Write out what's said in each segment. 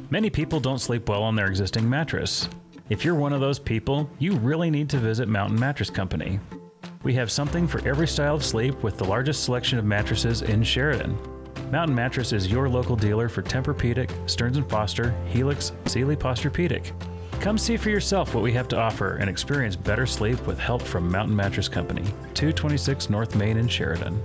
Many people don't sleep well on their existing mattress. If you're one of those people, you really need to visit Mountain Mattress Company. We have something for every style of sleep with the largest selection of mattresses in Sheridan. Mountain Mattress is your local dealer for Tempur-Pedic, Stearns & Foster, Helix, Sealy Posturepedic. Come see for yourself what we have to offer and experience better sleep with help from Mountain Mattress Company, 226 North Main in Sheridan.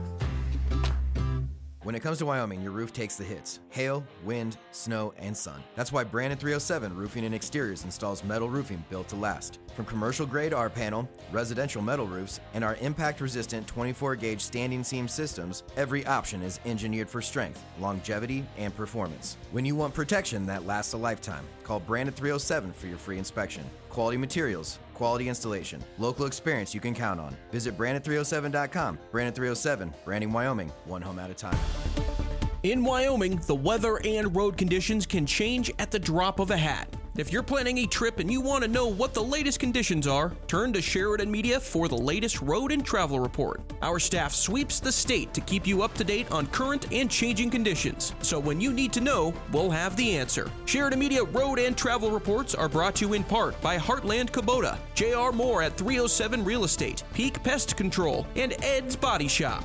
When it comes to Wyoming, your roof takes the hits. Hail, wind, snow, and sun. That's why Brandon 307 Roofing and Exteriors installs metal roofing built to last. From commercial-grade R-panel, residential metal roofs, and our impact-resistant 24-gauge standing seam systems, every option is engineered for strength, longevity, and performance. When you want protection that lasts a lifetime, call Brandon 307 for your free inspection. Quality materials, quality installation, local experience you can count on. Visit Brandon307.com. Brandon 307, branding Wyoming, one home at a time. In Wyoming, the weather and road conditions can change at the drop of a hat. If you're planning a trip and you want to know what the latest conditions are, turn to Sheridan Media for the latest road and travel report. Our staff sweeps the state to keep you up to date on current and changing conditions. So when you need to know, we'll have the answer. Sheridan Media road and travel reports are brought to you in part by Heartland Kubota, J.R. Moore at 307 Real Estate, Peak Pest Control, and Ed's Body Shop.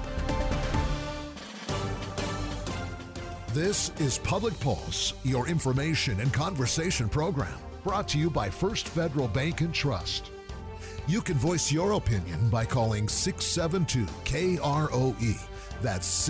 This is Public Pulse, your information and conversation program, brought to you by First Federal Bank and Trust. You can voice your opinion by calling 672-KROE. That's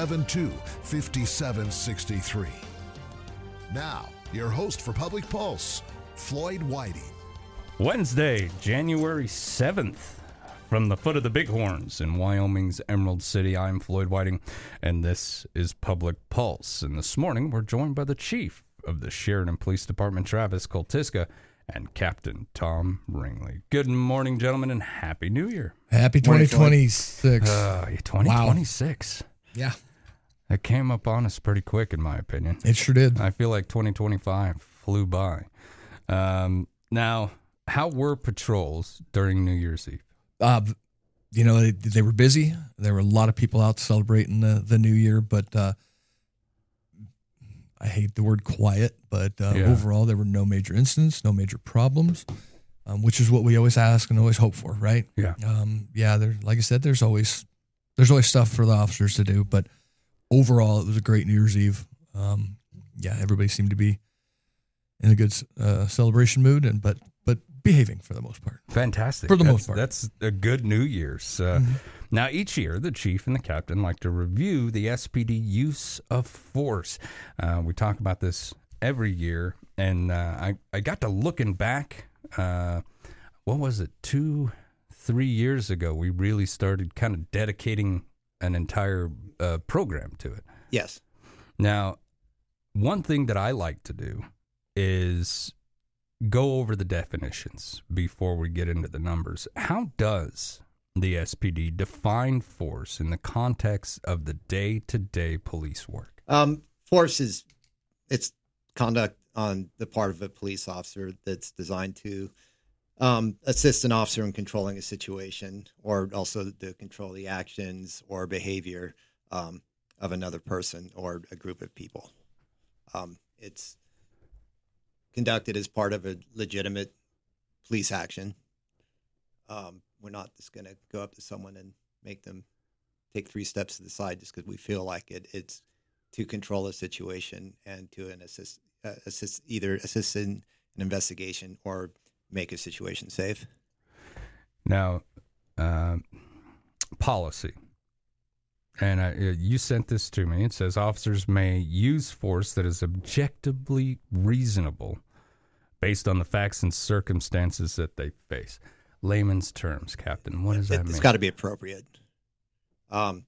672-5763. Now, your host for Public Pulse, Floyd Whiting. Wednesday, January 7th. From the foot of the Bighorns in Wyoming's Emerald City, I'm Floyd Whiting, and this is Public Pulse. And this morning, we're joined by the chief of the Sheridan Police Department, Travis Koltiska, and Captain Tom Ringley. Good morning, gentlemen, and Happy New Year. Happy 2026. 2026. Wow. Yeah. That came up on us pretty quick, in my opinion. It sure did. I feel like 2025 flew by. Now, how were patrols during New Year's Eve? They were busy. There were a lot of people out celebrating the new year, but I hate the word quiet, but overall there were no major incidents, no major problems, which is what we always ask and always hope for, right? Yeah. Like I said, there's always stuff for the officers to do, but overall it was a great New Year's Eve. Everybody seemed to be in a good celebration mood, but behaving for the most part. Fantastic. For the most part. That's a good New Year's. Now, each year, the chief and the captain like to review the SPD use of force. We talk about this every year, and I got to looking back, 2-3 years ago, we really started kind of dedicating an entire program to it. Yes. Now, one thing that I like to do is go over the definitions before we get into the numbers. How does the SPD define force in the context of the day-to-day police work? Force it's conduct on the part of a police officer that's designed to assist an officer in controlling a situation, or also to control the actions or behavior of another person or a group of people. It's conducted as part of a legitimate police action. We're not just going to go up to someone and make them take 3 steps to the side just because we feel like it. It's to control a situation and to assist in an investigation or make a situation safe. Now, policy. And you sent this to me. It says officers may use force that is objectively reasonable based on the facts and circumstances that they face. Layman's terms, Captain. What does that mean? It's got to be appropriate. And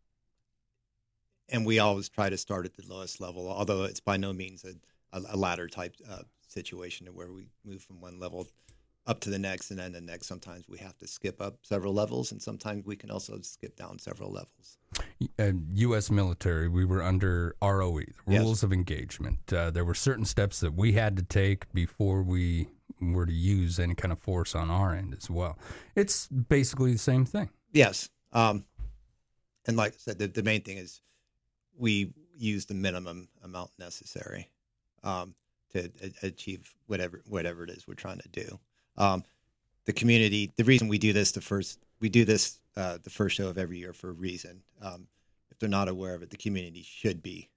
we always try to start at the lowest level, although it's by no means a ladder type situation where we move from one level up to the next and then the next. Sometimes we have to skip up several levels, and sometimes we can also skip down several levels. U.S. military, we were under ROE, Rules of Engagement. There were certain steps that we had to take before we were to use any kind of force on our end as well. It's basically the same thing. Yes. And like I said, the main thing is we use the minimum amount necessary. to achieve whatever it is we're trying to do. The community, the reason we do this the first show of every year for a reason. If they're not aware of it, the community should be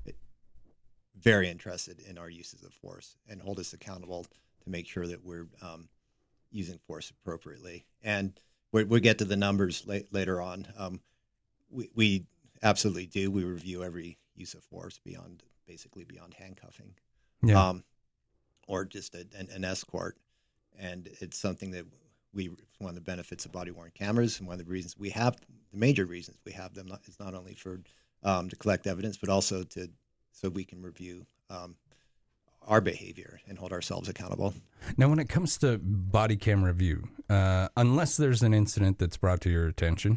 very interested in our uses of force and hold us accountable to make sure that we're using force appropriately. And we'll get to the numbers later on. We absolutely do. We review every use of force beyond handcuffing, or just an escort. And it's something that one of the benefits of body-worn cameras, and one of the reasons we have, the major reasons we have them, is not only for to collect evidence, but also so we can review our behavior and hold ourselves accountable. Now, when it comes to body cam review, unless there's an incident that's brought to your attention,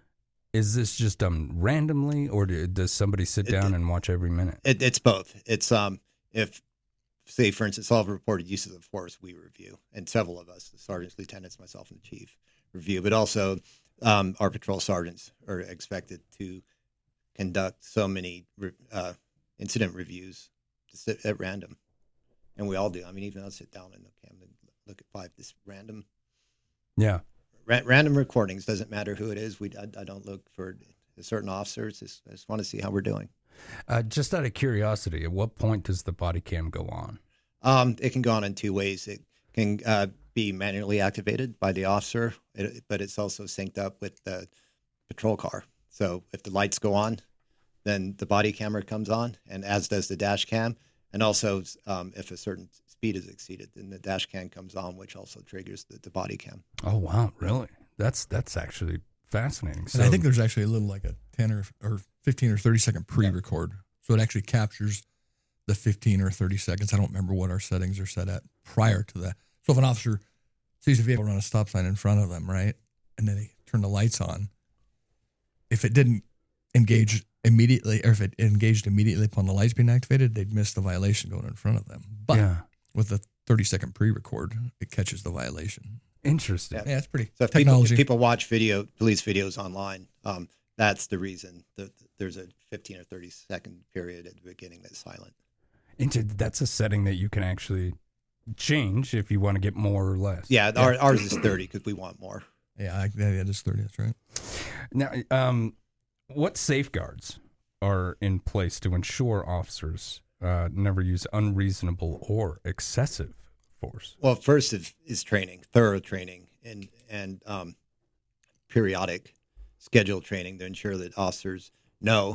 is this just done randomly, or does somebody sit down and watch every minute? It's both. It's if, say, for instance, all reported uses of force, we review, and several of us, the sergeants, lieutenants, myself, and the chief, review. But also, our patrol sergeants are expected to conduct so many incident reviews just at random, and we all do. I mean, even I'll sit down and look at 5 this random. Yeah. Random recordings, doesn't matter who it is. I don't look for a certain officer. I just want to see how we're doing. Just out of curiosity, at what point does the body cam go on? It can go on in 2 ways. It can be manually activated by the officer, but it's also synced up with the patrol car. So if the lights go on, then the body camera comes on, and as does the dash cam. And also, if a certain speed is exceeded, then the dash cam comes on, which also triggers the body cam. Oh, wow. Really? That's actually fascinating. And I think there's actually a little like a 10 or 15 or 30 second pre-record. So it actually captures the 15 or 30 seconds. I don't remember what our settings are set at prior to that. So if an officer sees a vehicle run a stop sign in front of them, right, and then they turn the lights on, if it didn't engage immediately, or if it engaged immediately upon the lights being activated, they'd miss the violation going in front of them. But with the 30-second pre-record, it catches the violation. Interesting. Yeah, it's pretty so technology. If people watch police videos online, that's the reason that there's a 15 or 30-second period at the beginning that's silent. That's a setting that you can actually change if you want to get more or less. Yeah, ours is 30 because we want more. Yeah, it's 30. That's right. Now, what safeguards are in place to ensure officers never use unreasonable or excessive force? Well, first is training, thorough training, and periodic scheduled training to ensure that officers know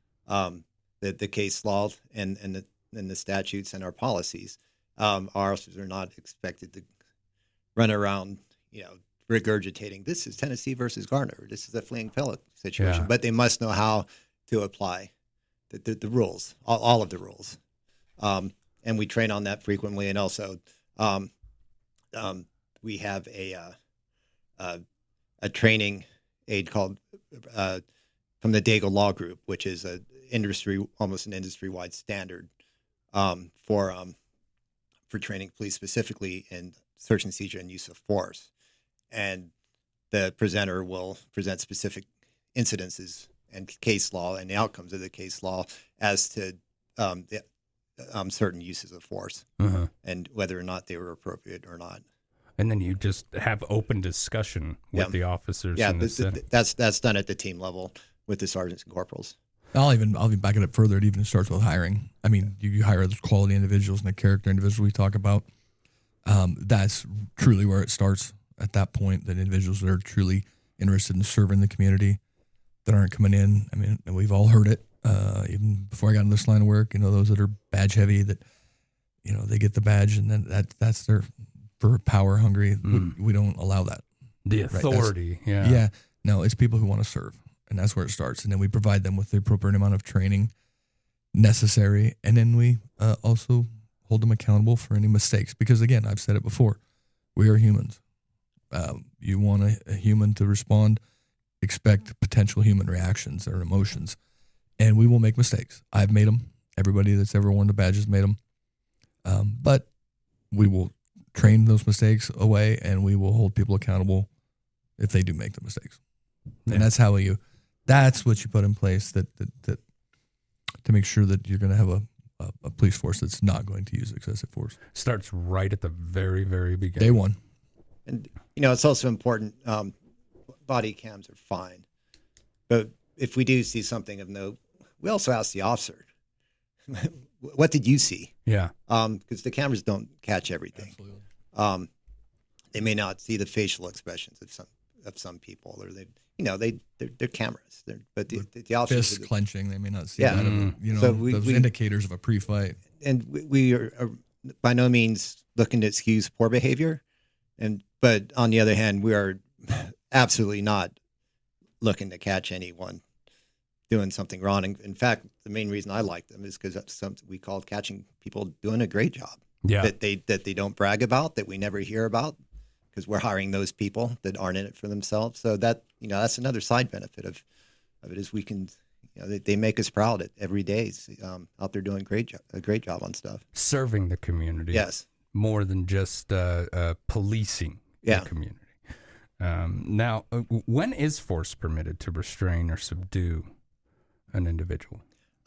that the case law and the statutes and our policies. Our officers are not expected to run around, regurgitating, this is Tennessee versus Garner, this is a fleeing pellet situation, but they must know how to apply the rules, all of the rules. And we train on that frequently. And also, we have a training aid called from the Daigle Law Group, which is almost an industry-wide standard for training police specifically in search and seizure and use of force. And the presenter will present specific incidences and case law and the outcomes of the case law as to certain uses of force and whether or not they were appropriate or not. And then you just have open discussion with the officers. Yeah, that's done at the team level with the sergeants and corporals. I'll even back it up further. It even starts with hiring. I mean, you hire the quality individuals and the character individuals we talk about. That's truly where it starts. At that point, that individuals that are truly interested in serving the community, that aren't coming in. I mean, we've all heard it. Even before I got in this line of work, those that are badge heavy, that they get the badge and then that's their for power hungry. We don't allow that. The authority, right? Yeah. No, it's people who want to serve, and that's where it starts. And then we provide them with the appropriate amount of training necessary, and then we also hold them accountable for any mistakes. Because again, I've said it before, we are humans. You want a human to respond, expect potential human reactions or emotions, and we will make mistakes. I've made them. Everybody that's ever worn the badge has made them. But we will train those mistakes away, and we will hold people accountable if they do make the mistakes. And that's what you put in place that to make sure that you're going to have a a police force that's not going to use excessive force. Starts right at the very, very beginning. Day one. And, it's also important. Body cams are fine. But if we do see something of note, we also ask the officer, what did you see? Yeah. Because the cameras don't catch everything. Absolutely. They may not see the facial expressions of some people, or they're cameras. But the officers Fists clenching, they may not see Yeah. that. So those we- indicators of a pre-fight. and we are by no means looking to excuse poor behavior, but on the other hand, we are absolutely not looking to catch anyone doing something wrong. In fact, the main reason I like them is because that's something we call catching people doing a great job. Yeah. That they don't brag about, that we never hear about, because we're hiring those people that aren't in it for themselves. So that that's another side benefit of it is we can. They make us proud every day out there doing a great job on stuff. Serving the community. Yes. More than just policing Yeah. the community. Now, when is force permitted to restrain or subdue an individual?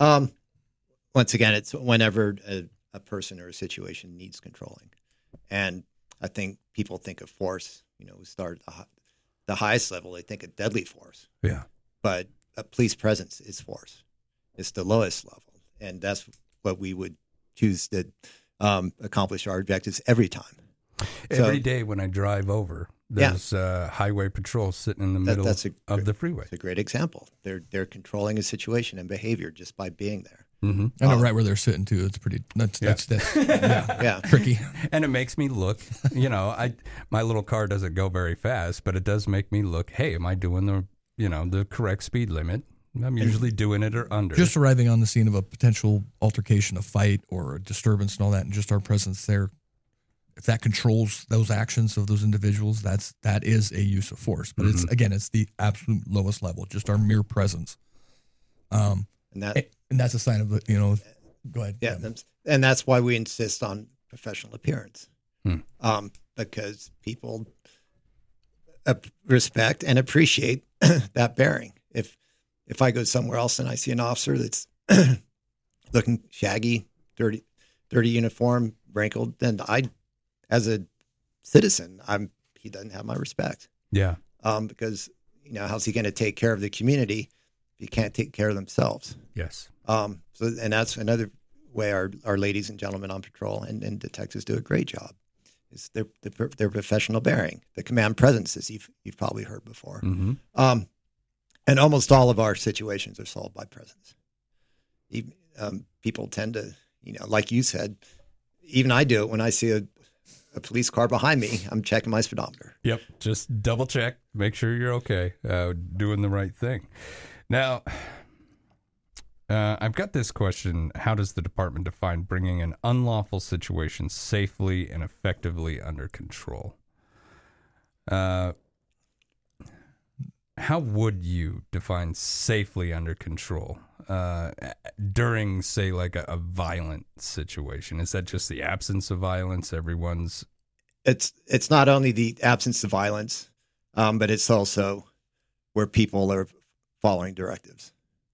Once again, it's whenever a person or a situation needs controlling. And I think people think of force, we start at the highest level, they think of deadly force. Yeah. But a police presence is force. It's the lowest level. And that's what we would choose to accomplish our objectives every time. Every day when I drive over, there's highway patrol sitting in the middle of the freeway. It's a great example. They're controlling a situation and behavior just by being there. Mm-hmm. I know right where they're sitting too. It's pretty. That's Yeah. tricky. And it makes me look, my little car doesn't go very fast, but it does make me look, hey, am I doing the correct speed limit? I'm usually doing it or under. Just arriving on the scene of a potential altercation, a fight, or a disturbance and all that, and just our presence there, if that controls those actions of those individuals, that is a use of force. But it's the absolute lowest level, just our mere presence. And that's a sign of go ahead. Yeah, and that's why we insist on professional appearance, because people respect and appreciate that bearing. If I go somewhere else and I see an officer that's looking shaggy, dirty uniform, wrinkled, then as a citizen, he doesn't have my respect. Yeah. Because how's he going to take care of the community if he can't take care of themselves? Yes. And that's another way our ladies and gentlemen on patrol and detectives do a great job. Is their professional bearing, the command presences you've probably heard before. Mm-hmm. And almost all of our situations are solved by presence. People tend to, like you said, even I do it when I see a police car behind me. I'm checking my speedometer. Yep. Just double check, make sure you're okay, doing the right thing. Now, I've got this question. How does the department define bringing an unlawful situation safely and effectively under control? How would you define safely under control during, say, like a violent situation? Is that just the absence of violence? It's not only the absence of violence, but it's also where people are following directives.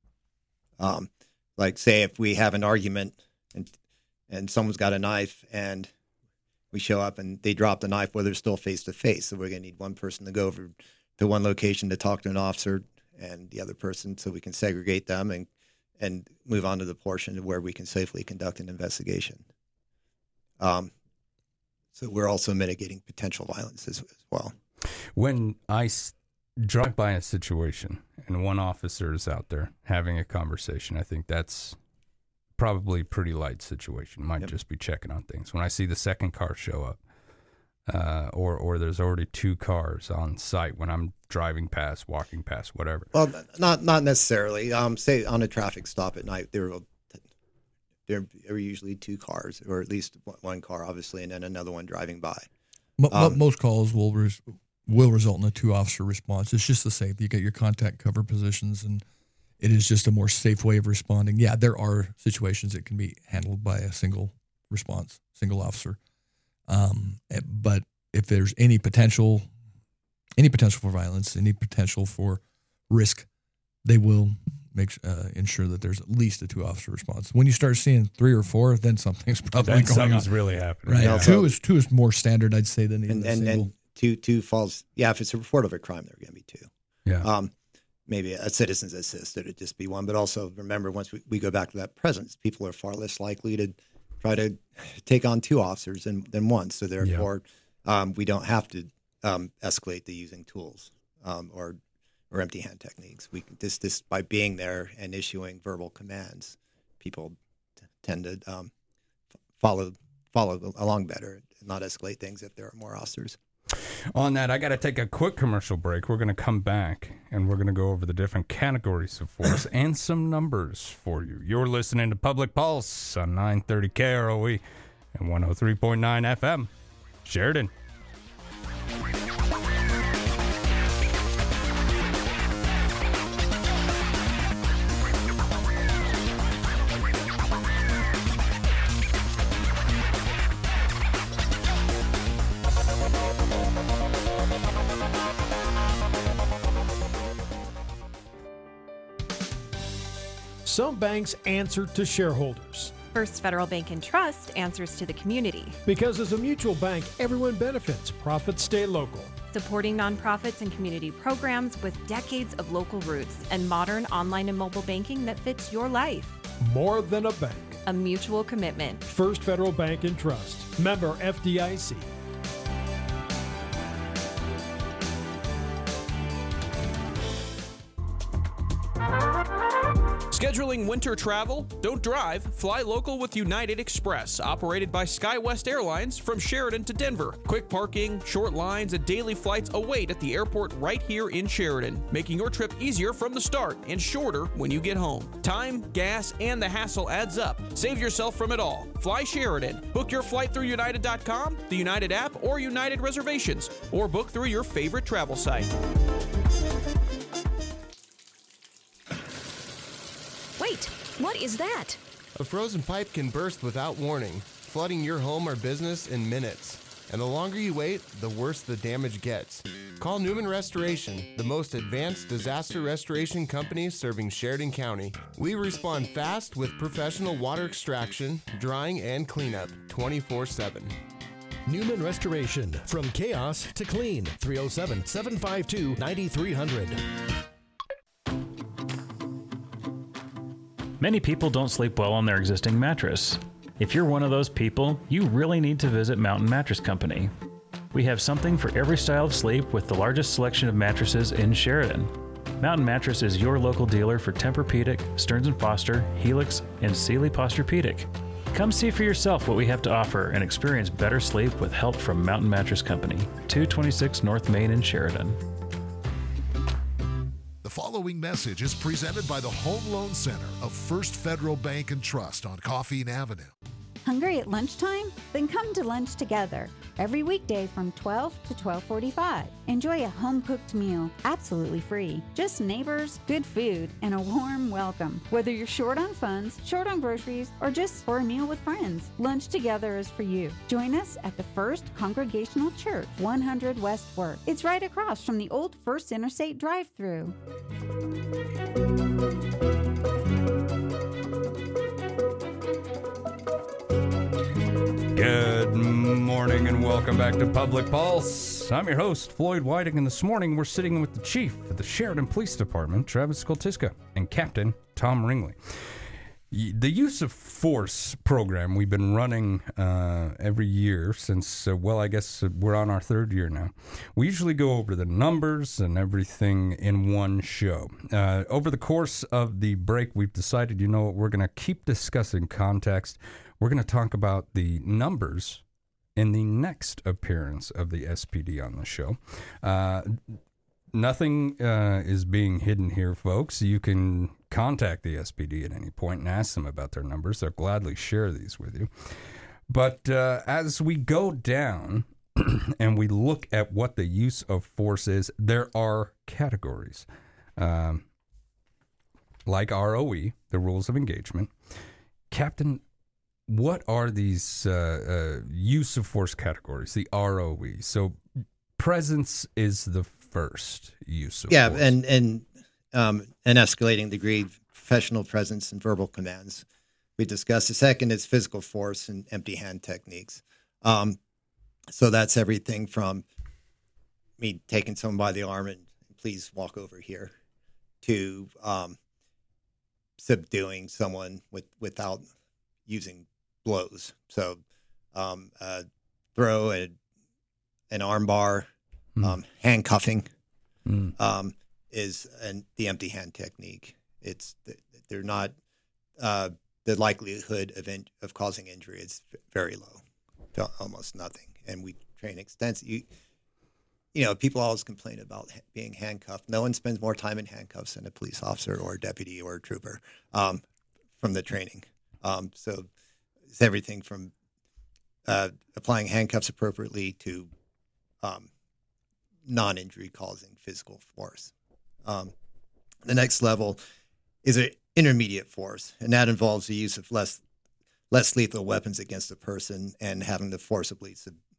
Like, say, if we have an argument and someone's got a knife and we show up and they drop the knife, well, they're still face to face. So we're going to need one person to go over to one location to talk to an officer and the other person so we can segregate them and move on to the portion where we can safely conduct an investigation. So we're also mitigating potential violence as well. When I drive by a situation and one officer is out there having a conversation, I think that's probably a pretty light situation. Might just be checking on things. When I see the second car show up, or there's already two cars on site when I'm driving past, walking past, whatever. Well, not necessarily. Say on a traffic stop at night, there are usually two cars, or at least one car, obviously, and then another one driving by. Most calls will result in a 2-officer response. It's just the same. You get your contact cover positions, and it is just a more safe way of responding. Yeah, there are situations that can be handled by a single response, single officer. But if there's any potential for violence, any potential for risk, they will ensure that there's at least a 2-officer response. When you start seeing 3 or 4, then something's probably going something's on. really happening. Right. Yeah. Two is more standard, I'd say, than even and two falls. Yeah, if it's a report of a crime, there are going to be 2. Yeah. Maybe a citizen's assist, it would just be 1. But also remember, once we go back to that presence, people are far less likely to try to take on 2 officers than 1. So therefore, we don't have to escalate to using tools or empty hand techniques. We this by being there and issuing verbal commands, people tend to follow along better and not escalate things if there are more officers. On that, I got to take a quick commercial break. We're going to come back, and we're going to go over the different categories of force and some numbers for you. You're listening to Public Pulse on 930 KROE and 103.9 FM, Sheridan. Some banks answer to shareholders. First Federal Bank and Trust answers to the community. Because as a mutual bank, everyone benefits. Profits stay local. Supporting nonprofits and community programs with decades of local roots and modern online and mobile banking that fits your life. More than a bank. A mutual commitment. First Federal Bank and Trust. Member FDIC. Scheduling winter travel? Don't drive. Fly local with United Express, operated by SkyWest Airlines from Sheridan to Denver. Quick parking, short lines, and daily flights await at the airport right here in Sheridan, making your trip easier from the start and shorter when you get home. Time, gas, and the hassle adds up. Save yourself from it all. Fly Sheridan. Book your flight through United.com, the United app, or United Reservations, or book through your favorite travel site. Wait, what is that? A frozen pipe can burst without warning, flooding your home or business in minutes. And the longer you wait, the worse the damage gets. Call Newman Restoration, the most advanced disaster restoration company serving Sheridan County. We respond fast with professional water extraction, drying, and cleanup 24/7. Newman Restoration, from chaos to clean. 307-752-9300. Many people don't sleep well on their existing mattress. If you're one of those people, you really need to visit Mountain Mattress Company. We have something for every style of sleep with the largest selection of mattresses in Sheridan. Mountain Mattress is your local dealer for Tempur-Pedic, Stearns & Foster, Helix, and Sealy Posturepedic. Come see for yourself what we have to offer and experience better sleep with help from Mountain Mattress Company, 226 North Main in Sheridan. The following message is presented by the Home Loan Center of First Federal Bank and Trust on Coffeen Avenue. Hungry at lunchtime? Then come to lunch together. Every weekday from 12 to 12:45. Enjoy a home-cooked meal, absolutely free. Just neighbors, good food, and a warm welcome. Whether you're short on funds, short on groceries, or just for a meal with friends, lunch together is for you. Join us at the First Congregational Church, 100 West Worth. It's right across from the old First Interstate drive-thru. Good morning and welcome back to Public Pulse. I'm your host, Floyd Whiting, and this morning we're sitting with the chief of the Sheridan Police Department, Travis Skoltiska, and Captain Tom Ringley. The use of force program we've been running every year since, I guess we're on our 3rd year now. We usually go over the numbers and everything in one show. Over the course of the break, we've decided, we're going to keep discussing context. We're going to talk about the numbers in the next appearance of the SPD on the show. Nothing is being hidden here, folks. You can contact the SPD at any point and ask them about their numbers. They'll gladly share these with you. But as we go down and we look at what the use of force is, there are categories. Like ROE, the rules of engagement. Captain, what are these use of force categories, the ROE? So presence is the first use of force. And an escalating degree, professional presence and verbal commands. We discussed. The second is physical force and empty hand techniques. So that's everything from me taking someone by the arm and please walk over here to subduing someone without using blows. So throw an arm bar, handcuffing is the empty hand technique. They're not the likelihood of causing injury is very low, almost nothing. And we train extensively. People always complain about being handcuffed. No one spends more time in handcuffs than a police officer or a deputy or a trooper from the training. So it's everything from applying handcuffs appropriately to non-injury causing physical force. The next level is an intermediate force, and that involves the use of less lethal weapons against a person and having to forcibly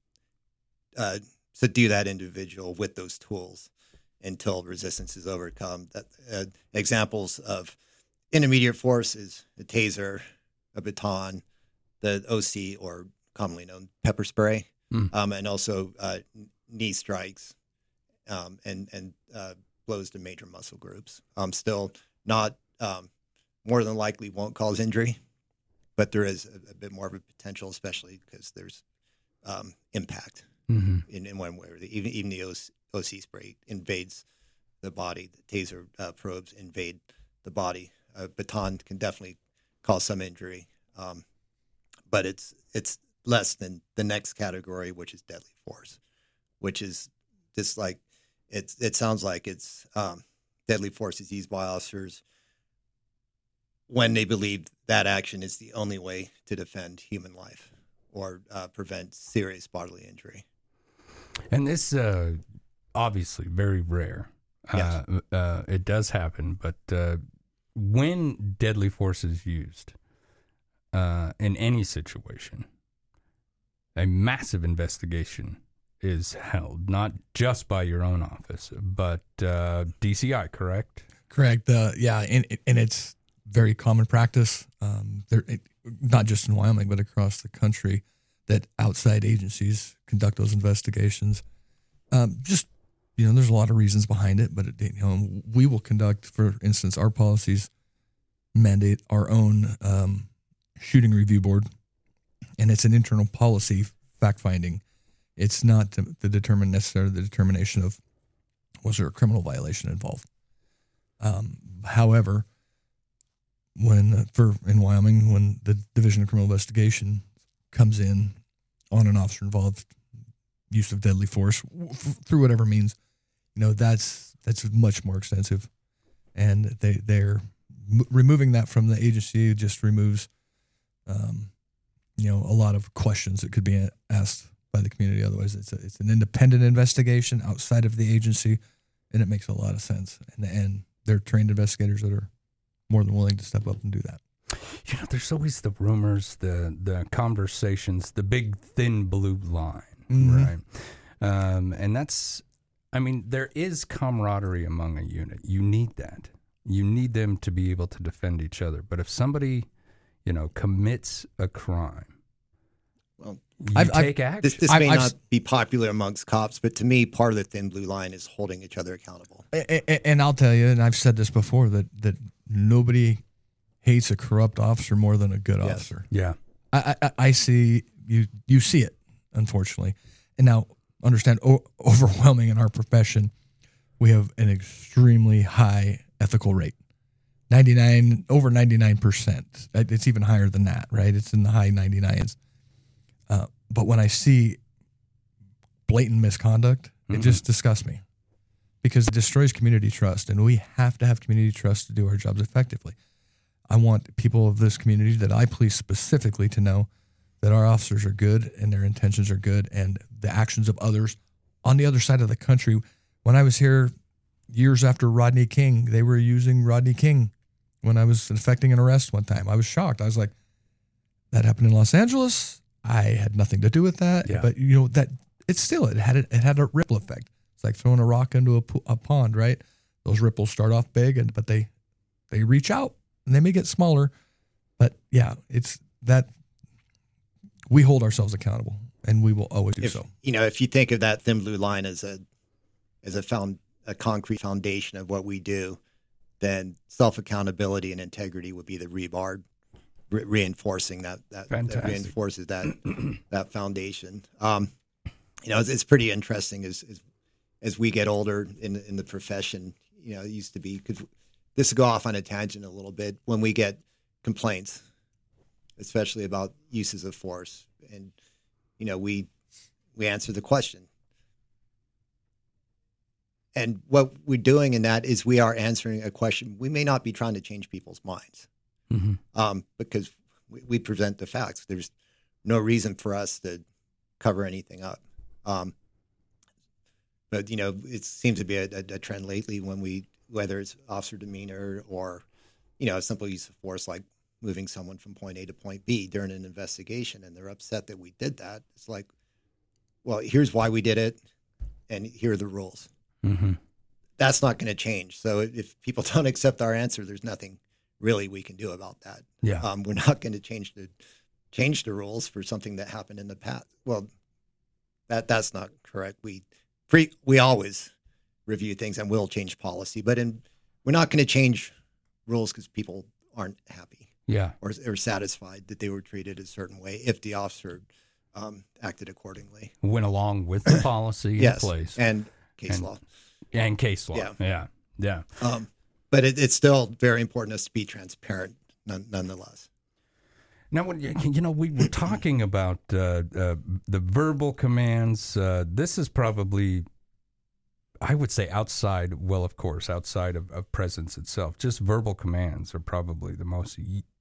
subdue that individual with those tools until resistance is overcome. Examples of intermediate force is a taser, a baton, the OC, or commonly known pepper spray, and also knee strikes and blows to major muscle groups. Still not more than likely won't cause injury, but there is a bit more of a potential, especially because there's impact in one way or even the OC spray invades the body. The taser probes invade the body. A baton can definitely cause some injury, but it's less than the next category, which is deadly force, which is just like it sounds like it's deadly force is used by officers when they believe that action is the only way to defend human life or prevent serious bodily injury. And this obviously very rare. Yes. It does happen, but when deadly force is used in any situation, a massive investigation is held, not just by your own office, but DCI, correct? Correct. Yeah, and it's very common practice, not just in Wyoming, but across the country, that outside agencies conduct those investigations. There's a lot of reasons behind it, but we will conduct, for instance, our policies mandate our own shooting review board, and it's an internal policy fact-finding. It's not the determination of was there a criminal violation involved. However, in Wyoming, when the Division of Criminal Investigation comes in on an officer involved use of deadly force through whatever means, that's much more extensive, and they're removing that from the agency just removes a lot of questions that could be asked by the community. Otherwise, it's an independent investigation outside of the agency, and it makes a lot of sense. And they're trained investigators that are more than willing to step up and do that. There's always the rumors, the conversations, the big thin blue line, right? And that's, there is camaraderie among a unit. You need that. You need them to be able to defend each other. But if somebody, commits a crime, well, take action. This may not be popular amongst cops, but to me, part of the thin blue line is holding each other accountable. And I'll tell you, and I've said this before, that nobody hates a corrupt officer more than a good officer. Yeah. I see, you see it, unfortunately. And now, understand, overwhelming in our profession, we have an extremely high ethical rate. Over 99%. It's even higher than that, right? It's in the high 99s. But when I see blatant misconduct, it just disgusts me, because it destroys community trust, and we have to have community trust to do our jobs effectively. I want people of this community that I police specifically to know that our officers are good and their intentions are good, and the actions of others on the other side of the country. When I was here years after Rodney King, they were using Rodney King when I was effecting an arrest one time. I was shocked. I was like, that happened in Los Angeles. I had nothing to do with that, but that it had a ripple effect. It's like throwing a rock into a pond, right? those ripples start off big, but they reach out and they may get smaller. But yeah, it's that we hold ourselves accountable, and we will always do so. If you think of that thin blue line as a concrete foundation of what we do, then self accountability and integrity would be the rebar reinforcing that reinforces that foundation. It's pretty interesting as we get older in the profession. It used to be, because this will go off on a tangent a little bit, when we get complaints, especially about uses of force, and we answer the question. And what we're doing in that is we are answering a question. We may not be trying to change people's minds, because we present the facts. There's no reason for us to cover anything up. But it seems to be a trend lately whether it's officer demeanor or, a simple use of force like moving someone from point A to point B during an investigation, and they're upset that we did that. It's like, well, here's why we did it, and here are the rules. Mm-hmm. That's not going to change. So if people don't accept our answer, there's nothing really we can do about that. Yeah. We're not going to change the rules for something that happened in the past. Well, that's not correct. We always review things and will change policy, but we're not going to change rules because people aren't happy. Yeah. Or satisfied that they were treated a certain way if the officer acted accordingly. Went along with the policy in place. And case law. And case law. Yeah. But it's still very important us to be transparent nonetheless. Now, we were talking about the verbal commands. This is probably, I would say, outside of presence itself. Just verbal commands are probably the most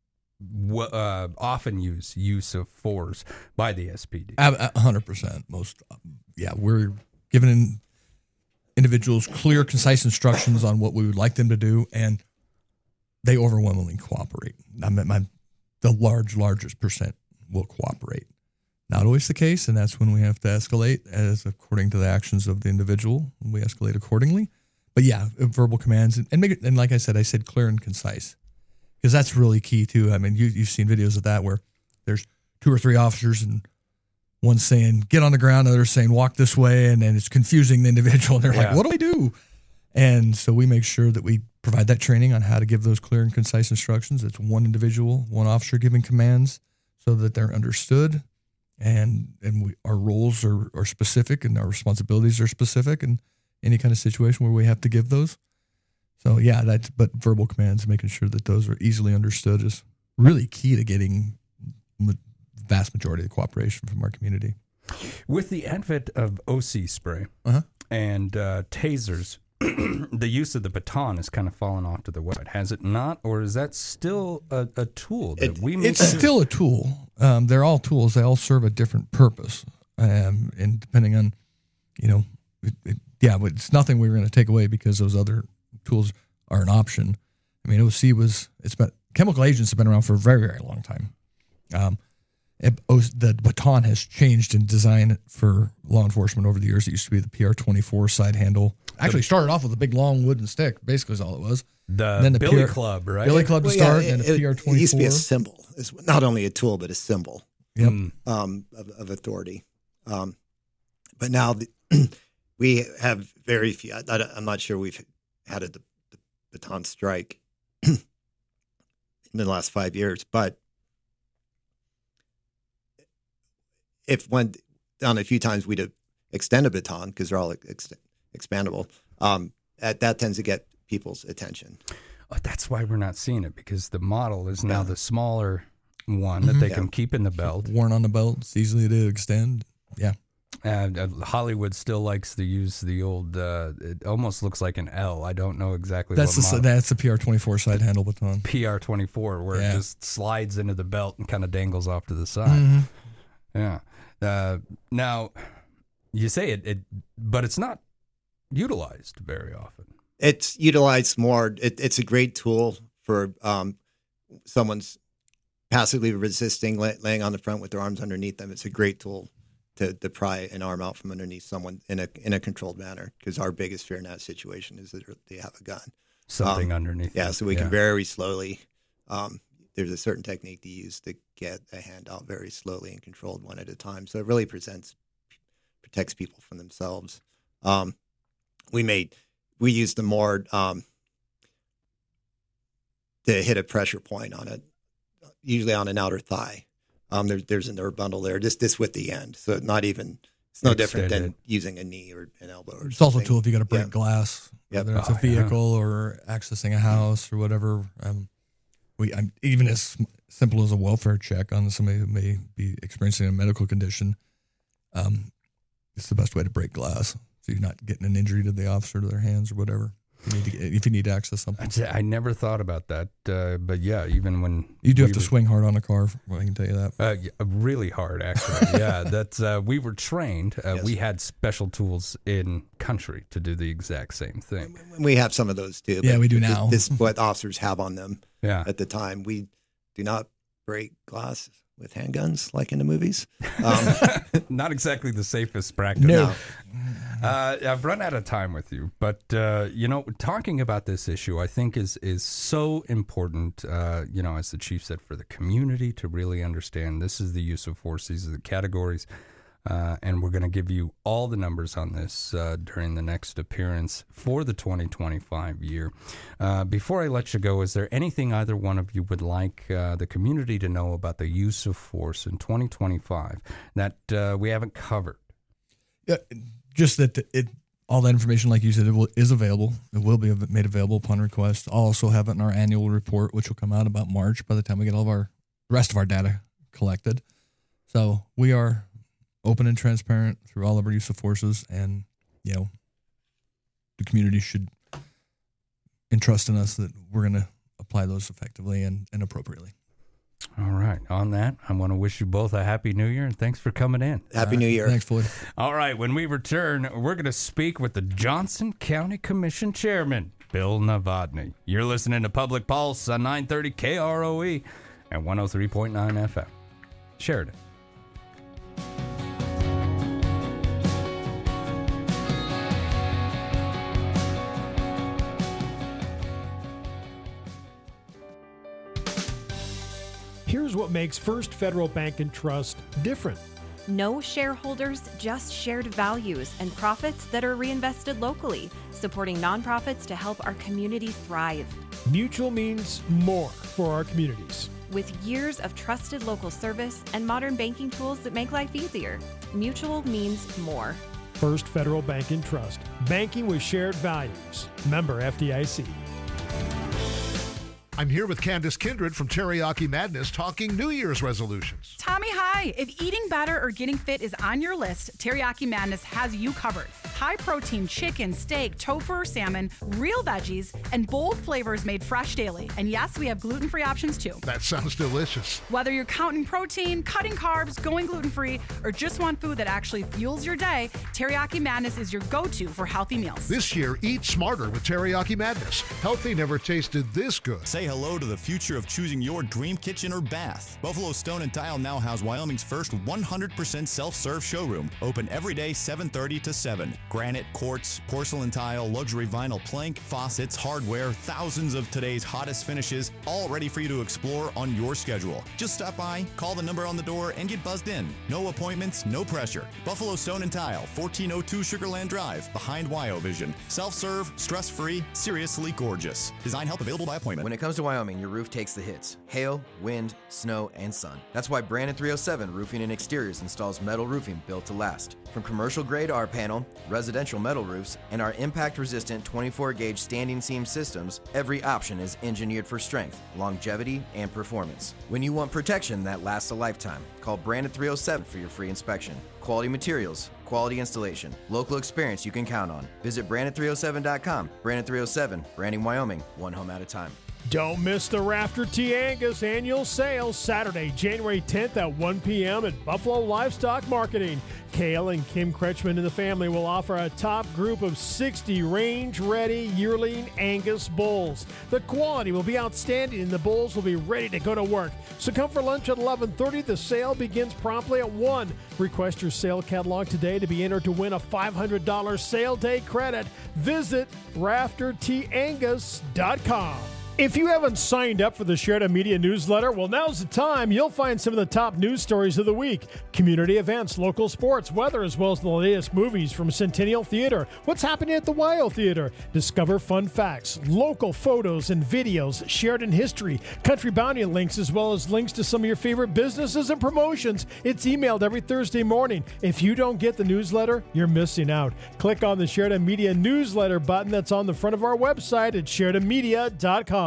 often used use of force by the SPD. 100%. We're giving individuals clear, concise instructions on what we would like them to do, and they overwhelmingly cooperate. The largest percent will cooperate. Not always the case, and that's when we have to escalate as according to the actions of the individual. We escalate accordingly. But yeah, verbal commands and make it, and like I said clear and concise, because that's really key too. I mean, you've seen videos of that where there's 2 or 3 officers and one's saying get on the ground, the other's saying walk this way, and then it's confusing the individual. And they're like, what do I do? And so we make sure that we provide that training on how to give those clear and concise instructions. It's one individual, one officer giving commands so that they're understood, and our roles are specific and our responsibilities are specific in any kind of situation where we have to give those. So yeah, but verbal commands, making sure that those are easily understood is really key to getting the vast majority of the cooperation from our community. With the advent of OC spray and tasers, the use of the baton has kind of fallen off to the wayside, has it not? Or is that still a tool that we need? It's still a tool. They're all tools. They all serve a different purpose. And depending on, but it's nothing we're going to take away because those other tools are an option. I mean, chemical agents have been around for a very, very long time. The baton has changed in design for law enforcement over the years. It used to be the PR-24 side handle. Actually started off with a big long wooden stick, basically is all it was. Then the Billy Club, right? Billy Club to start, and a PR-24. It used to be a symbol. It's not only a tool, but a symbol of authority. But now we have very few. I'm not sure we've had the baton strike in the last 5 years, but if went down a few times, we'd extend a baton because they're all expandable. That tends to get people's attention. Oh, that's why we're not seeing it, because the model is now the smaller one that they can keep in the belt. Worn on the belt. It's easy to extend. Yeah. Hollywood still likes to use the old, it almost looks like an L. I don't know exactly that's what model. That's the PR-24 side handle baton. PR-24, where it just slides into the belt and kind of dangles off to the side. Yeah. Now, you say it, but it's not utilized very often. It's utilized more. It's a great tool for someone's passively resisting, laying on the front with their arms underneath them. It's a great tool to pry an arm out from underneath someone in a controlled manner, because our biggest fear in that situation is that they have a gun. Something underneath. Yeah, so we can very slowly. There's a certain technique to use to get a hand out very slowly and controlled one at a time. So it really protects people from themselves. We used the more to hit a pressure point on it, usually on an outer thigh. There's a nerve bundle there, just with the end. So it's no different than using a knee or an elbow. Or it's something. also a tool if you got to break glass, whether it's a vehicle or accessing a house or whatever. Even as simple as a welfare check on somebody who may be experiencing a medical condition, it's the best way to break glass. So you're not getting an injury to the officer, to their hands or whatever. If you need to access something. I never thought about that, but yeah, even when you do have to swing hard on a car, I can tell you that. Really hard, actually. Yeah, that's we were trained. Yes. We had special tools in country to do the exact same thing. We have some of those too. Yeah, we do now. This is what officers have on them. Yeah. At the time, we do not break glass with handguns like in the movies. Not exactly the safest practice. No. I've run out of time with you, but talking about this issue, I think is so important. As the chief said, for the community to really understand this is the use of force. These are the categories, and we're going to give you all the numbers on this during the next appearance for the 2025 year. Before I let you go, is there anything either one of you would like the community to know about the use of force in 2025 that we haven't covered? Yeah. Just that all that information, like you said, is available. It will be made available upon request. I'll also have it in our annual report, which will come out about March by the time we get all of the rest of our data collected. So we are open and transparent through all of our use of forces, and the community should entrust in us that we're going to apply those effectively and appropriately. All right. On that, I want to wish you both a Happy New Year, and thanks for coming in. Happy New Year. Thanks, Floyd. All right. When we return, we're going to speak with the Johnson County Commission Chairman, Bill Novotny. You're listening to Public Pulse on 930 KROE and 103.9 FM. Sheridan. Here's what makes First Federal Bank and Trust different. No shareholders, just shared values and profits that are reinvested locally, supporting nonprofits to help our community thrive. Mutual means more for our communities. With years of trusted local service and modern banking tools that make life easier, Mutual means more. First Federal Bank and Trust. Banking with shared values. Member FDIC. I'm here with Candace Kindred from Teriyaki Madness talking New Year's resolutions. Tommy, hi. If eating better or getting fit is on your list, Teriyaki Madness has you covered. High protein chicken, steak, tofu or salmon, real veggies, and bold flavors made fresh daily. And yes, we have gluten-free options too. That sounds delicious. Whether you're counting protein, cutting carbs, going gluten-free, or just want food that actually fuels your day, Teriyaki Madness is your go-to for healthy meals. This year, eat smarter with Teriyaki Madness. Healthy never tasted this good. Say hello to the future of choosing your dream kitchen or bath. Buffalo Stone & Tile now has Wyoming's first 100% self-serve showroom, open every day 7:30 to 7. Granite, quartz, porcelain tile, luxury vinyl plank, faucets, hardware, thousands of today's hottest finishes, all ready for you to explore on your schedule. Just stop by, call the number on the door, and get buzzed in. No appointments, no pressure. Buffalo Stone & Tile, 1402 Sugarland Drive, behind WyoVision. Self-serve, stress-free, seriously gorgeous. Design help available by appointment. When it comes to Wyoming, your roof takes the hits. Hail, wind, snow, and sun. That's why Brandon 307 Roofing and Exteriors installs metal roofing built to last. From commercial grade R-panel, residential metal roofs, and our impact-resistant 24-gauge standing seam systems, every option is engineered for strength, longevity, and performance. When you want protection that lasts a lifetime, call Brandon 307 for your free inspection. Quality materials, quality installation, local experience you can count on. Visit Brandon307.com. Brandon 307, branding Wyoming, one home at a time. Don't miss the Rafter T. Angus annual sale Saturday, January 10th at 1 p.m. at Buffalo Livestock Marketing. Kale and Kim Kretschmann and the family will offer a top group of 60 range-ready yearling Angus bulls. The quality will be outstanding and the bulls will be ready to go to work. So come for lunch at 11:30. The sale begins promptly at 1. Request your sale catalog today to be entered to win a $500 sale day credit. Visit raftertangus.com. If you haven't signed up for the Sheridan Media newsletter, well, now's the time. You'll find some of the top news stories of the week, community events, local sports, weather, as well as the latest movies from Centennial Theater, what's happening at the Weill Theater, discover fun facts, local photos and videos, Sheridan history, country bounty links, as well as links to some of your favorite businesses and promotions. It's emailed every Thursday morning. If you don't get the newsletter, you're missing out. Click on the Sheridan Media newsletter button that's on the front of our website at SheridanMedia.com.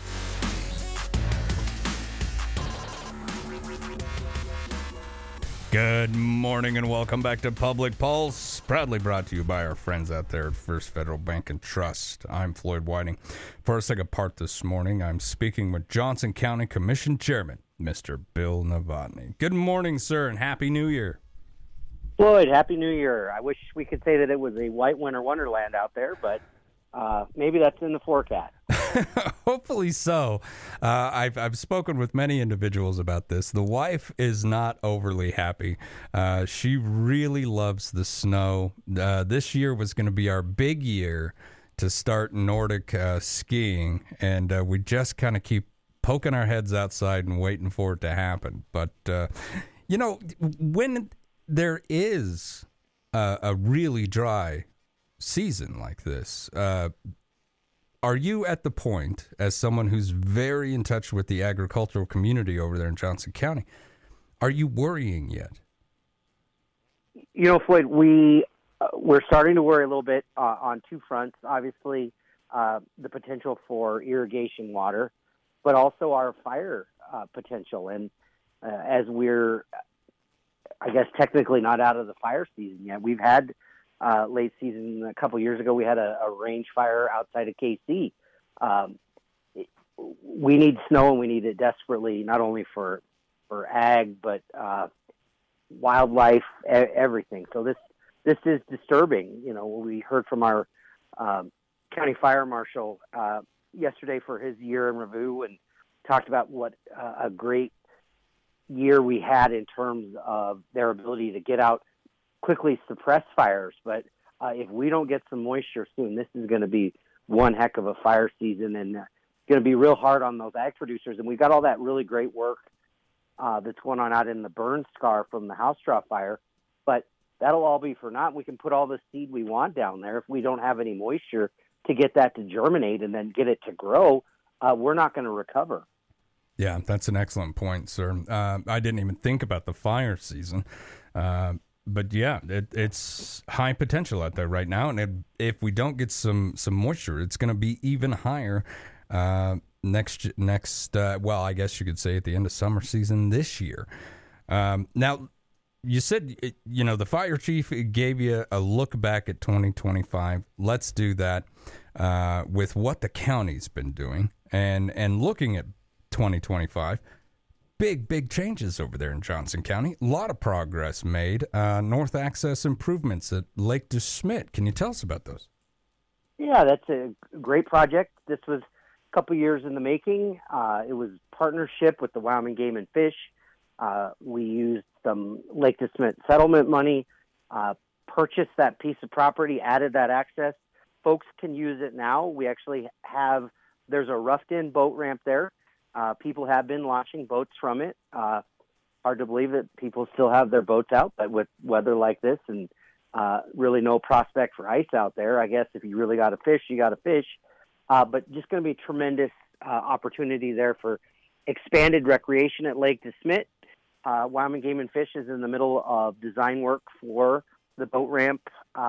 Good morning and welcome back to Public Pulse, proudly brought to you by our friends out there at First Federal Bank and Trust. I'm Floyd Whiting. For our second part this morning, I'm speaking with Johnson County Commission Chairman, Mr. Bill Novotny. Good morning, sir, and Happy New Year. Floyd, Happy New Year. I wish we could say that it was a white winter wonderland out there, but maybe that's in the forecast. Hopefully so. I've spoken with many individuals about this. The wife is not overly happy. She really loves the snow. This year was going to be our big year to start Nordic skiing, and we just kind of keep poking our heads outside and waiting for it to happen. But, when there is a really dry season like this, are you at the point, as someone who's very in touch with the agricultural community over there in Johnson County, are you worrying yet? You know, Floyd, we're starting to worry a little bit on two fronts. Obviously, the potential for irrigation water, but also our fire potential. And as we're, I guess, technically not out of the fire season yet, we've had late season. A couple years ago, we had a range fire outside of KC. We need snow, and we need it desperately, not only for ag, but wildlife, everything. So this is disturbing. You know, we heard from our county fire marshal yesterday for his year in review, and talked about what a great year we had in terms of their ability to get out, quickly suppress fires. But if we don't get some moisture soon, this is going to be one heck of a fire season, and going to be real hard on those ag producers. And we've got all that really great work that's going on out in the burn scar from the house straw fire, but that'll all be for naught. We can put all the seed we want down there. If we don't have any moisture to get that to germinate and then get it to grow, we're not going to recover. Yeah, that's an excellent point, sir. I didn't even think about the fire season. But yeah, it's high potential out there right now, and if we don't get some moisture, it's going to be even higher next. Well, I guess you could say at the end of summer season this year. Now, you said the fire chief gave you a look back at 2025. Let's do that with what the county's been doing and looking at 2025. Big changes over there in Johnson County. A lot of progress made. North access improvements at Lake DeSmet. Can you tell us about those? Yeah, that's a great project. This was a couple years in the making. It was partnership with the Wyoming Game and Fish. We used some Lake DeSmet settlement money, purchased that piece of property, added that access. Folks can use it now. We actually there's a roughed-in boat ramp there. People have been launching boats from it. Hard to believe that people still have their boats out, but with weather like this and really no prospect for ice out there, I guess if you really got to fish, you got to fish. But just going to be tremendous opportunity there for expanded recreation at Lake DeSmet. Wyoming Game and Fish is in the middle of design work for the boat ramp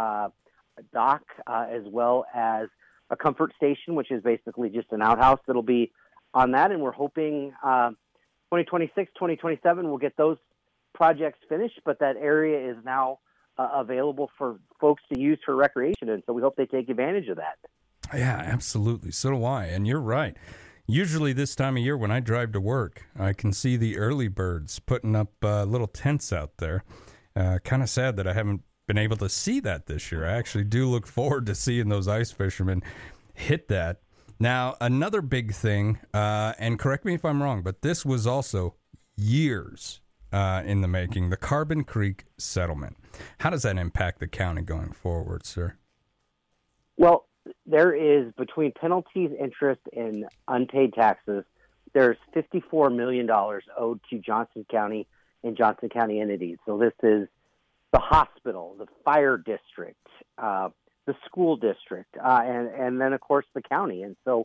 dock, as well as a comfort station, which is basically just an outhouse that'll be on that, and we're hoping 2026, 2027 we'll get those projects finished, but that area is now available for folks to use for recreation, and so we hope they take advantage of that. Yeah, absolutely. So do I, and you're right. Usually this time of year when I drive to work, I can see the early birds putting up little tents out there. Kind of sad that I haven't been able to see that this year. I actually do look forward to seeing those ice fishermen hit that. Now, another big thing, and correct me if I'm wrong, but this was also years in the making, the Carbon Creek settlement. How does that impact the county going forward, sir? Well, there is, between penalties, interest, and unpaid taxes, there's $54 million owed to Johnson County and Johnson County entities. So this is the hospital, the fire district, the school district, and then, of course, the county. And so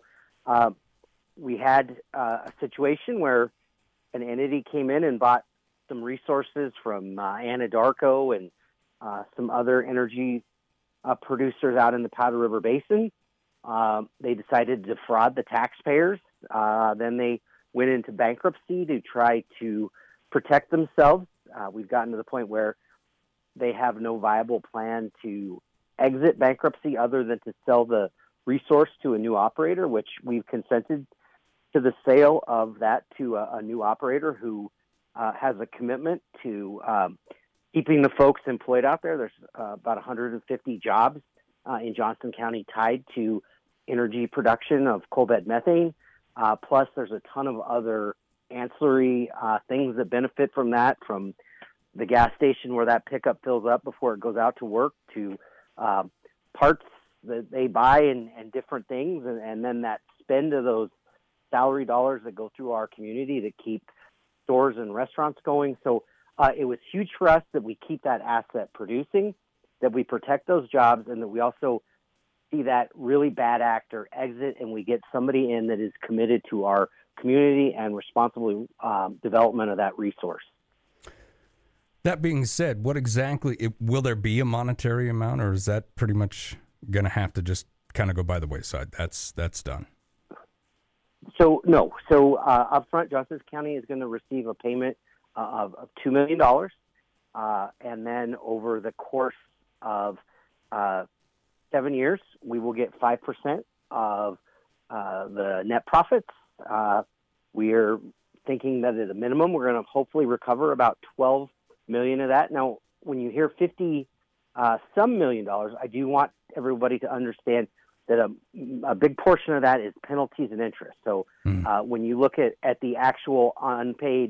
we had a situation where an entity came in and bought some resources from Anadarko and some other energy producers out in the Powder River Basin. They decided to defraud the taxpayers. Then they went into bankruptcy to try to protect themselves. We've gotten to the point where they have no viable plan to exit bankruptcy other than to sell the resource to a new operator, which we've consented to the sale of that to a new operator who has a commitment to keeping the folks employed out there. There's about 150 jobs in Johnson County tied to energy production of coal bed methane. Plus, there's a ton of other ancillary things that benefit from that, from the gas station where that pickup fills up before it goes out to work, to parts that they buy and different things, and then that spend of those salary dollars that go through our community to keep stores and restaurants going. So it was huge for us that we keep that asset producing, that we protect those jobs, and that we also see that really bad actor exit and we get somebody in that is committed to our community and responsible development of that resource. That being said, what exactly, will there be a monetary amount, or is that pretty much going to have to just kind of go by the wayside? That's done. So, no. So up front, Johnson County is going to receive a payment of $2 million. And then over the course of 7 years, we will get 5% of the net profits. We are thinking that at a minimum, we're going to hopefully recover about $12 million of that. Now, when you hear some million dollars, I do want everybody to understand that a big portion of that is penalties and interest. So when you look at the actual unpaid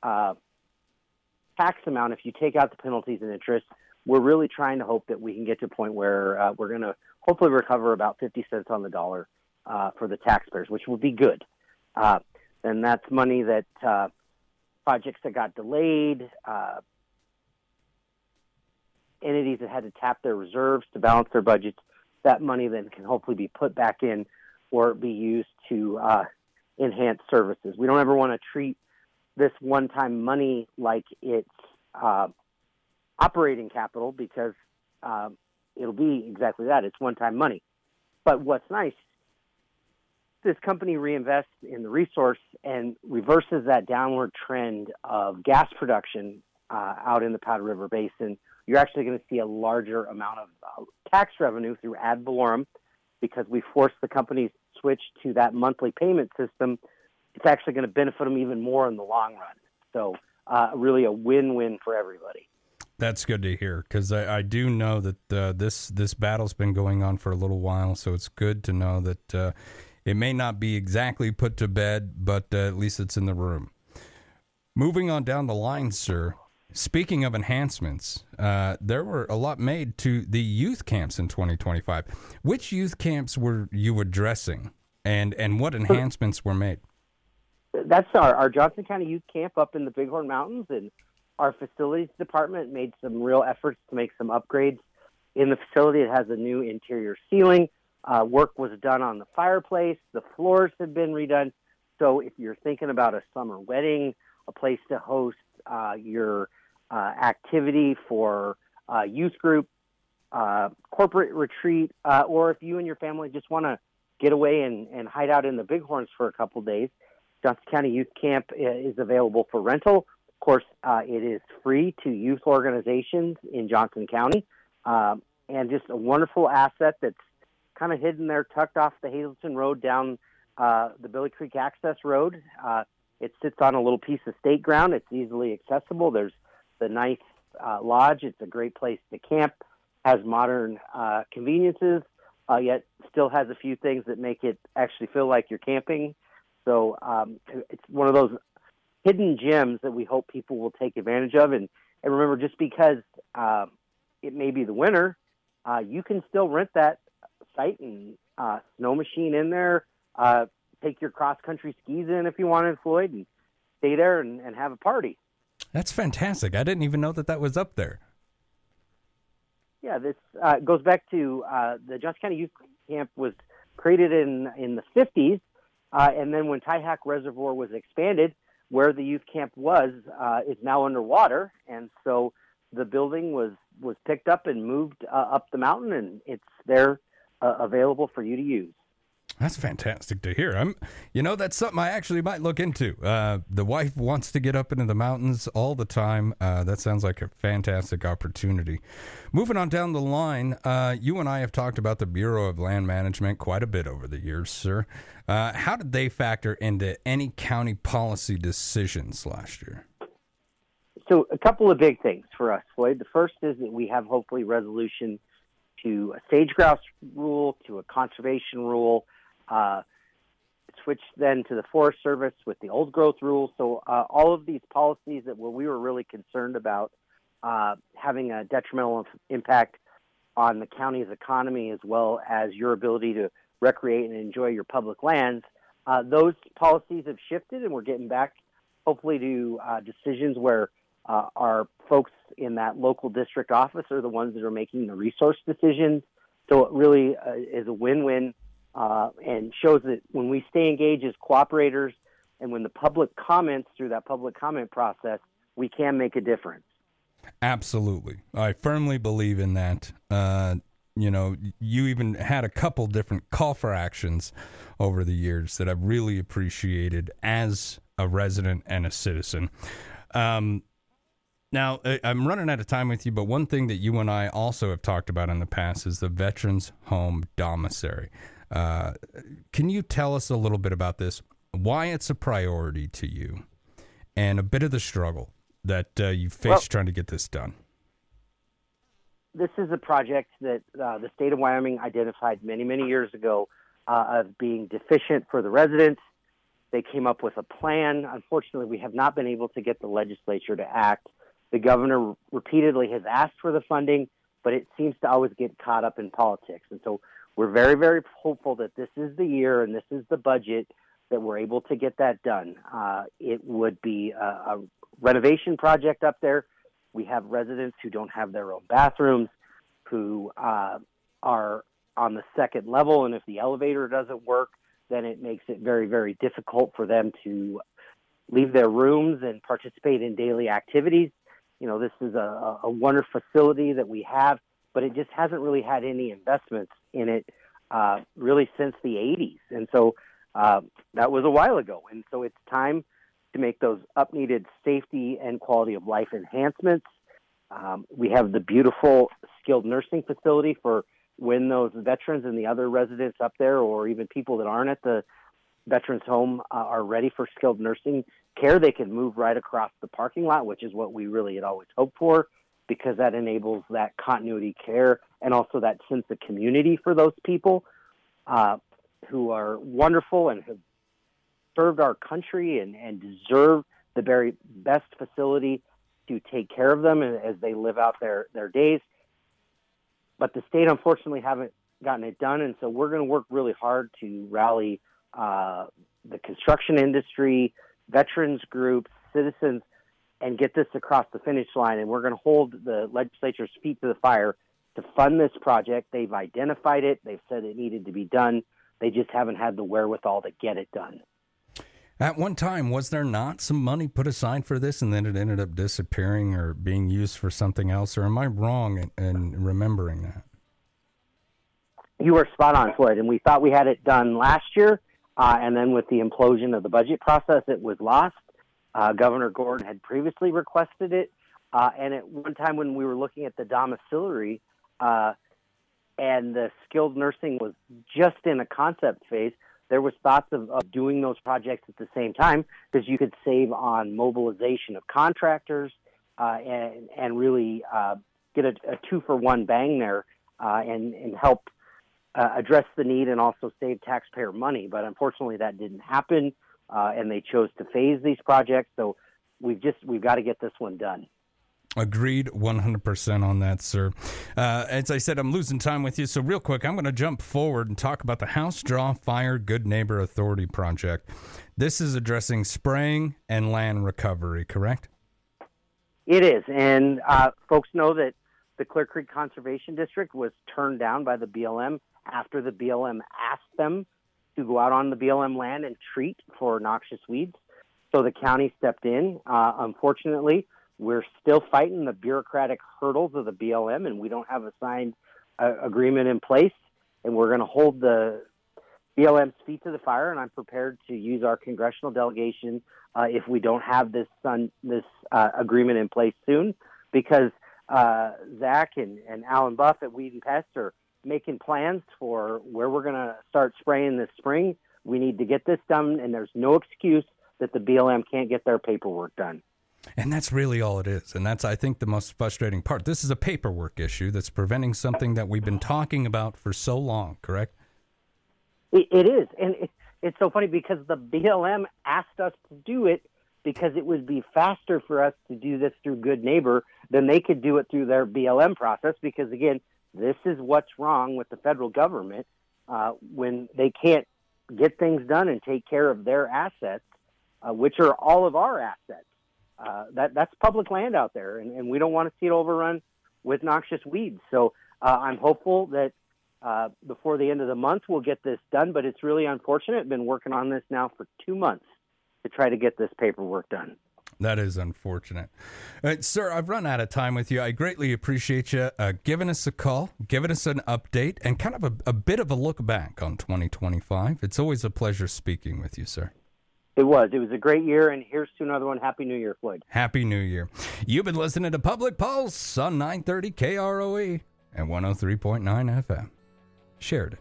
tax amount, if you take out the penalties and interest, we're really trying to hope that we can get to a point where we're going to hopefully recover about 50 cents on the dollar for the taxpayers, which will be good. And that's money that projects that got delayed, entities that had to tap their reserves to balance their budgets, that money then can hopefully be put back in or be used to enhance services. We don't ever want to treat this one-time money like it's operating capital, because it'll be exactly that. It's one-time money. But what's nice, this company reinvests in the resource and reverses that downward trend of gas production out in the Powder River Basin. You're actually going to see a larger amount of tax revenue through ad valorem, because we forced the companies to switch to that monthly payment system. It's actually going to benefit them even more in the long run. So really a win-win for everybody. That's good to hear, because I do know that this battle's been going on for a little while, so it's good to know that it may not be exactly put to bed, but at least it's in the room. Moving on down the line, sir, speaking of enhancements, there were a lot made to the youth camps in 2025. Which youth camps were you addressing, and what enhancements were made? That's our Johnson County Youth Camp up in the Bighorn Mountains, and our facilities department made some real efforts to make some upgrades in the facility. It has a new interior ceiling. Work was done on the fireplace. The floors have been redone. So if you're thinking about a summer wedding, a place to host your activity for youth group, corporate retreat, or if you and your family just want to get away and hide out in the Bighorns for a couple days, Johnson County Youth Camp is available for rental. Of course, it is free to youth organizations in Johnson County, and just a wonderful asset that's kind of hidden there, tucked off the Hazleton Road down the Billy Creek Access Road. It sits on a little piece of state ground. It's easily accessible. There's the Ninth Lodge. It's a great place to camp. Has modern conveniences, yet still has a few things that make it actually feel like you're camping. So it's one of those hidden gems that we hope people will take advantage of. And remember, just because it may be the winter, you can still rent that site and snow machine in there. Take your cross-country skis in if you wanted, Floyd, and stay there and have a party. That's fantastic. I didn't even know that was up there. Yeah, this goes back to the Johnson County Youth Camp was created in the 50s, and then when Tyhack Reservoir was expanded, where the youth camp was is now underwater, and so the building was picked up and moved up the mountain, and it's there available for you to use. That's fantastic to hear. That's something I actually might look into. The wife wants to get up into the mountains all the time. That sounds like a fantastic opportunity. Moving on down the line, you and I have talked about the Bureau of Land Management quite a bit over the years, sir. How did they factor into any county policy decisions last year? So a couple of big things for us, Floyd. The first is that we have hopefully resolution to a sage-grouse rule, to a conservation rule, switch then to the Forest Service with the old growth rule. So all of these policies that we were really concerned about having a detrimental impact on the county's economy as well as your ability to recreate and enjoy your public lands, those policies have shifted, and we're getting back hopefully to decisions where our folks in that local district office are the ones that are making the resource decisions. So it really is a win-win and shows that when we stay engaged as cooperators and when the public comments through that public comment process, we can make a difference. Absolutely. I firmly believe in that. You even had a couple different call for actions over the years that I've really appreciated as a resident and a citizen. Now, I'm running out of time with you, but one thing that you and I also have talked about in the past is the Veterans Home Domiciliary. Can you tell us a little bit about this, why it's a priority to you, and a bit of the struggle that you faced trying to get this done? This is a project that the state of Wyoming identified many, many years ago of being deficient for the residents. They came up with a plan. Unfortunately, we have not been able to get the legislature to act. The governor repeatedly has asked for the funding, but it seems to always get caught up in politics. And so we're very, very hopeful that this is the year and this is the budget that we're able to get that done. It would be a renovation project up there. We have residents who don't have their own bathrooms, who are on the second level, and if the elevator doesn't work, then it makes it very, very difficult for them to leave their rooms and participate in daily activities. This is a wonderful facility that we have, but it just hasn't really had any investments in it really since the 80s. And so that was a while ago. And so it's time to make those up-needed safety and quality of life enhancements. We have the beautiful skilled nursing facility for when those veterans and the other residents up there, or even people that aren't at the veterans home, are ready for skilled nursing care. They can move right across the parking lot, which is what we really had always hoped for, because that enables that continuity care and also that sense of community for those people who are wonderful and have served our country and deserve the very best facility to take care of them as they live out their days. But the state, unfortunately, haven't gotten it done, and so we're going to work really hard to rally the construction industry, veterans groups, citizens, and get this across the finish line. And we're going to hold the legislature's feet to the fire to fund this project. They've identified it. They've said it needed to be done. They just haven't had the wherewithal to get it done. At one time, was there not some money put aside for this and then it ended up disappearing or being used for something else? Or am I wrong in remembering that? You were spot on, Floyd. And we thought we had it done last year. And then with the implosion of the budget process, it was lost. Governor Gordon had previously requested it. And at one time when we were looking at the domiciliary and the skilled nursing was just in a concept phase, there was thoughts of doing those projects at the same time because you could save on mobilization of contractors and really get a 2-for-1 bang there and help address the need and also save taxpayer money. But unfortunately, that didn't happen, and they chose to phase these projects. So we've got to get this one done. Agreed 100% on that, sir. As I said, I'm losing time with you, so real quick, I'm going to jump forward and talk about the House Draw Fire Good Neighbor Authority project. This is addressing spraying and land recovery, correct? It is, and folks know that the Clear Creek Conservation District was turned down by the BLM after the BLM asked them to go out on the BLM land and treat for noxious weeds. So the county stepped in. Unfortunately, we're still fighting the bureaucratic hurdles of the BLM, and we don't have a signed agreement in place. And we're going to hold the BLM's feet to the fire, and I'm prepared to use our congressional delegation if we don't have this agreement in place soon, because Zach and Alan Buff at Weed and Pest are making plans for where we're going to start spraying this spring. We need to get this done, and there's no excuse that the BLM can't get their paperwork done. And that's really all it is. And that's, I think, the most frustrating part. This is a paperwork issue that's preventing something that we've been talking about for so long, correct? It is. And it's so funny because the BLM asked us to do it because it would be faster for us to do this through Good Neighbor than they could do it through their BLM process. Because, again, this is what's wrong with the federal government when they can't get things done and take care of their assets, which are all of our assets. That's public land out there, and we don't want to see it overrun with noxious weeds. So I'm hopeful that before the end of the month we'll get this done, but it's really unfortunate. I've been working on this now for 2 months to try to get this paperwork done. That is unfortunate. Sir, I've run out of time with you. I greatly appreciate you giving us a call, giving us an update, and kind of a bit of a look back on 2025. It's always a pleasure speaking with you, sir. It was a great year, and here's to another one. Happy New Year, Floyd. Happy New Year. You've been listening to Public Pulse on 930 KROE and 103.9 FM. Sheridan.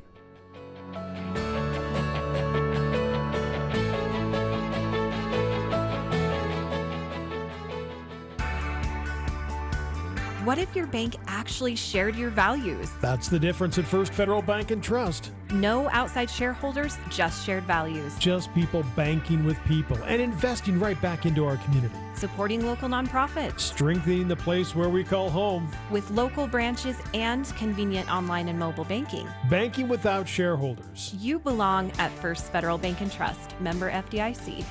What if your bank actually shared your values? That's the difference at First Federal Bank and Trust. No outside shareholders, just shared values. Just people banking with people and investing right back into our community. Supporting local nonprofits. Strengthening the place where we call home. With local branches and convenient online and mobile banking. Banking without shareholders. You belong at First Federal Bank and Trust, member FDIC.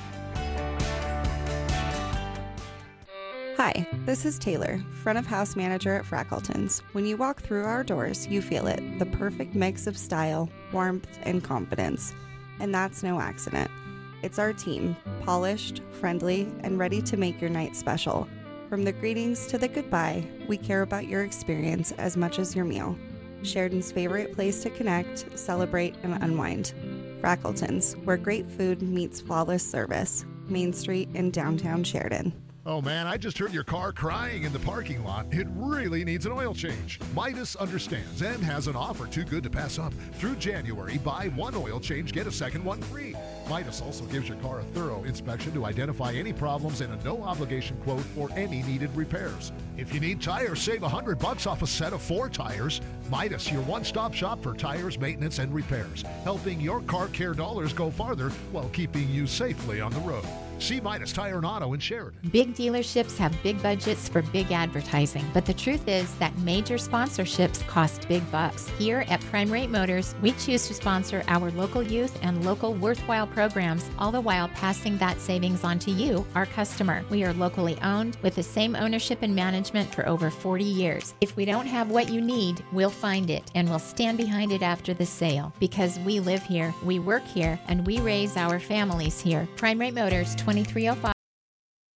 Hi, this is Taylor, front of house manager at Frackleton's. When you walk through our doors, you feel it, the perfect mix of style, warmth, and confidence. And that's no accident. It's our team, polished, friendly, and ready to make your night special. From the greetings to the goodbye, we care about your experience as much as your meal. Sheridan's favorite place to connect, celebrate, and unwind. Frackleton's, where great food meets flawless service. Main Street in downtown Sheridan. Oh man, I just heard your car crying in the parking lot. It really needs an oil change. Midas understands and has an offer too good to pass up. Through January, buy one oil change, get a second one free. Midas also gives your car a thorough inspection to identify any problems and a no-obligation quote for any needed repairs. If you need tires, save $100 off a set of 4 tires. Midas, your one-stop shop for tires, maintenance, and repairs, helping your car care dollars go farther while keeping you safely on the road. See Midas Tire and Auto in Sheridan. Big dealerships have big budgets for big advertising, but the truth is that major sponsorships cost big bucks. Here at Prime Rate Motors, we choose to sponsor our local youth and local worthwhile programs, all the while passing that savings on to you, our customer. We are locally owned with the same ownership and management for over 40 years. If we don't have what you need, we'll find it, and we'll stand behind it after the sale. Because we live here, we work here, and we raise our families here. Prime Rate Motors, 2305